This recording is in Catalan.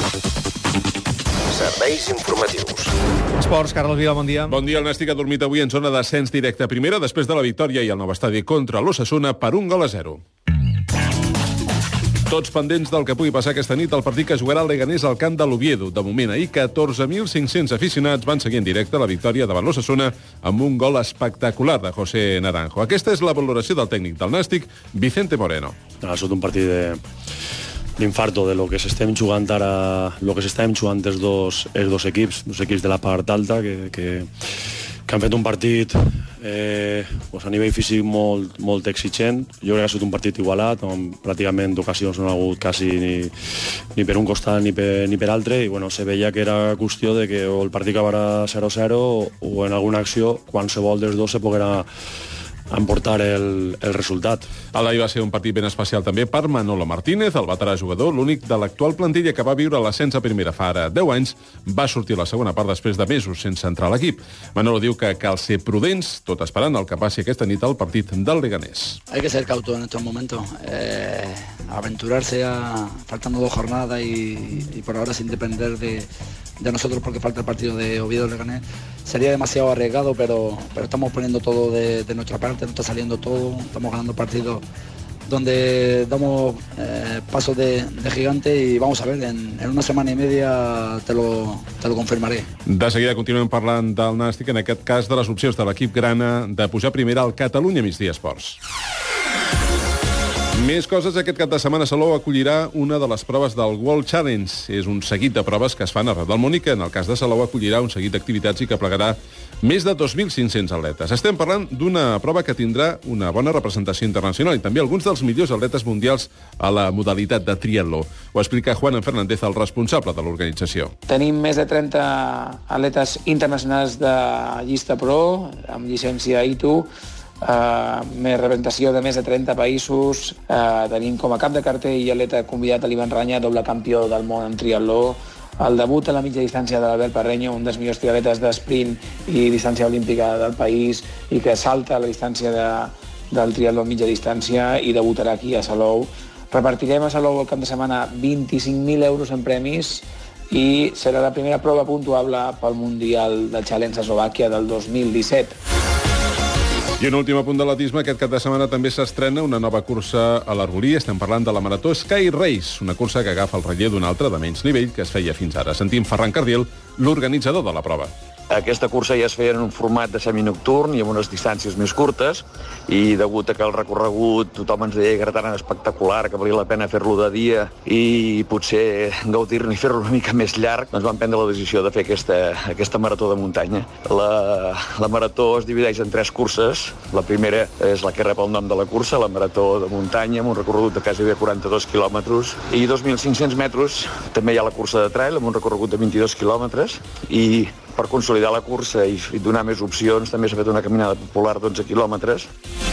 Serveis informatius. Esports, Carles Vila, bon dia. Bon dia, el Nàstic ha dormit avui en zona d'ascens directe a primera després de la victòria i el nou estadi contra l'Osasuna per 1-0. Tots pendents del que pugui passar aquesta nit al partit que jugarà el Leganés al camp de l'Oviedo. De moment, ahir 14.500 aficionats van seguir en directe la victòria davant l'Osasuna amb un gol espectacular de José Naranjo. Aquesta és la valoració del tècnic del Nàstic, Vicente Moreno. Ha estat un partit d'infarto de lo que s'estem jugant ara, lo que s'estem jugant els dos equips de la part alta que han fet un partit a nivell físic molt exigent. Jo crec que ha estat un partit igualat, on pràcticament d'ocasions no ha hagut quasi ni per un costat ni per altre, i se veia que era qüestió de que o el partit acabarà 0-0 o en alguna acció qualsevol dels dos se poguera emportar el resultat. L'ahir va ser un partit ben especial també per Manolo Martínez, el veterà jugador, l'únic de l'actual plantilla que va viure l'ascens a primera fa ara 10 anys, va sortir a la segona part després de mesos sense entrar a l'equip. Manolo diu que cal ser prudents, tot esperant el que passi aquesta nit al partit del Leganés. Hay que ser cauto en estos momentos. Aventurarse faltando 2 jornadas y por ahora sin depender de nosotros porque falta el partido de Oviedo-Leganés. Sería demasiado arriesgado, pero estamos poniendo todo de nuestra parte, nos está saliendo todo, estamos ganando partidos donde damos pasos de gigante y vamos a ver, en una semana y media te lo confirmaré. De seguida continuem parlant del Nàstic, en aquest cas de les opcions de l'equip grana de pujar primera al Catalunya Migdia Esports. Més coses, aquest cap de setmana Salou acollirà una de les proves del World Challenge. És un seguit de proves que es fan arreu del món i que en el cas de Salou acollirà un seguit d'activitats i que plegarà més de 2.500 atletes. Estem parlant d'una prova que tindrà una bona representació internacional i també alguns dels millors atletes mundials a la modalitat de triatló. Ho explica Juan Fernández, el responsable de l'organització. Tenim més de 30 atletes internacionals de llista pro, amb llicència ITU, més representació de més de 30 països. Tenim com a cap de cartell i atleta convidat a l'Ivan Ranya, doble campió del món en triatló, el debut a la mitja distància de l'Albert Parreño, un dels millors triatletes d'esprint i distància olímpica del país i que salta a la distància del triatló a mitja distància i debutarà aquí a Salou. Repartirem a Salou el cap de setmana 25.000 euros en premis i serà la primera prova puntuable pel Mundial de Challenge a Eslovàquia del 2017. I un últim apunt de l'atletisme, aquest cap de setmana també s'estrena una nova cursa a l'Arborí. Estem parlant de la marató Sky Race, una cursa que agafa el relleu d'una altra de menys nivell que es feia fins ara. Sentim Ferran Cardiel, l'organitzador de la prova. Aquesta cursa ja es feia en un format de seminocturn i amb unes distàncies més curtes, i degut a que el recorregut tothom ens deia que era tan espectacular que valia la pena fer-lo de dia i potser gaudir-ne i fer-lo una mica més llarg, doncs vam prendre la decisió de fer aquesta marató de muntanya. La marató es divideix en 3 curses. La primera és la que rep el nom de la cursa, la marató de muntanya, amb un recorregut de quasi 42 quilòmetres i 2.500 metres. També hi ha la cursa de trail, amb un recorregut de 22 quilòmetres, i per consolidar la cursa i donar més opcions també s'ha fet una caminada popular d'11 quilòmetres.